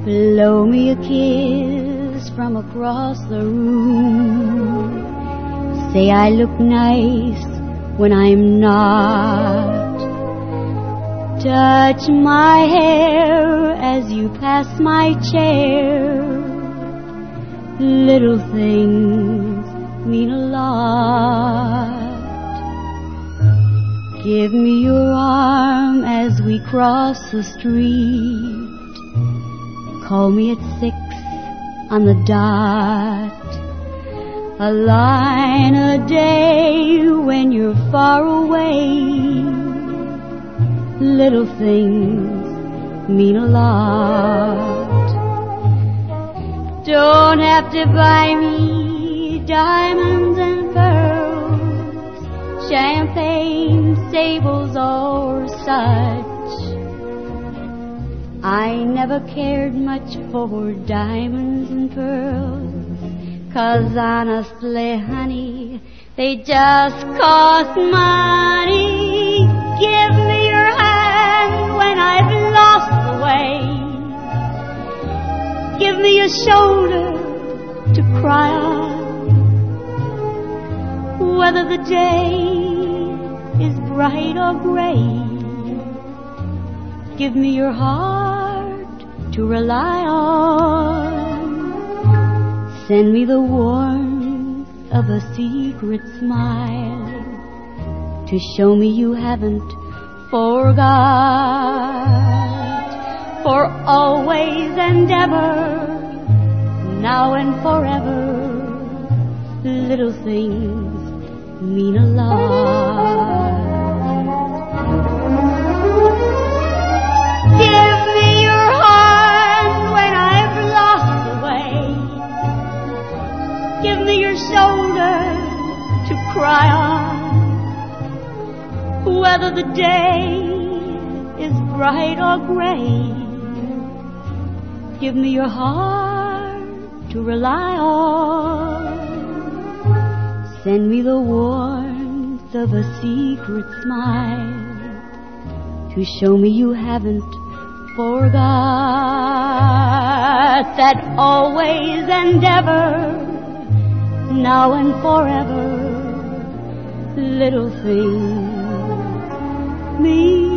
Blow me a kiss from across the room. Say I look nice when I'm not. Touch my hair as you pass my chair. Little things mean a lot. Give me your arm as we cross the street. Call me at 6 on the dot. A line a day when you're far away. Little things mean a lot. Don't have to buy me diamonds and pearls, champagne, sables or such. I never cared much for diamonds and pearls, 'cause honestly, honey, they just cost money. Give me your hand when I've lost the way. Give me a shoulder to cry on, whether the day is bright or gray. Give me your heart to rely on. Send me the warmth of a secret smile to show me you haven't forgot. For always and ever, now and forever, little things mean a lot. Give me your hand when I've lost the way. Give me your shoulder to cry on, whether the day is bright or gray. Give me your heart to rely on. Send me the warmth of a secret smile to show me you haven't forgot. That always and ever, now and forever, little things mean